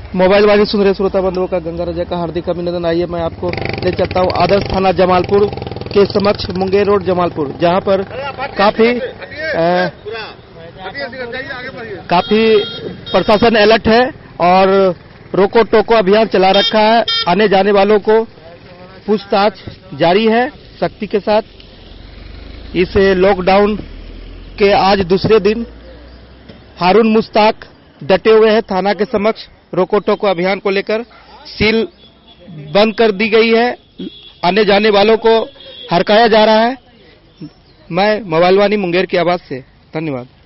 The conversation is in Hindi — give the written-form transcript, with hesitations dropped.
मोबाइल वाली सुन रहे श्रोता बंधुओं का गंगा रजा का हार्दिक अभिनंदन। आइए मैं आपको ले चलता हूँ आदर्श थाना जमालपुर के समक्ष मुंगेर रोड जमालपुर, जहाँ पर काफी प्रशासन अलर्ट है और रोको टोको अभियान चला रखा है। आने जाने वालों को पूछताछ जारी है सख्ती के साथ। इस लॉकडाउन के आज दूसरे दिन हारून मुश्ताक डटे हुए हैं थाना के समक्ष। रोको टोको अभियान को लेकर सील बंद कर दी गई है, आने जाने वालों को हरकाया जा रहा है। मैं मोबाइल वानी मुंगेर की आवाज से धन्यवाद।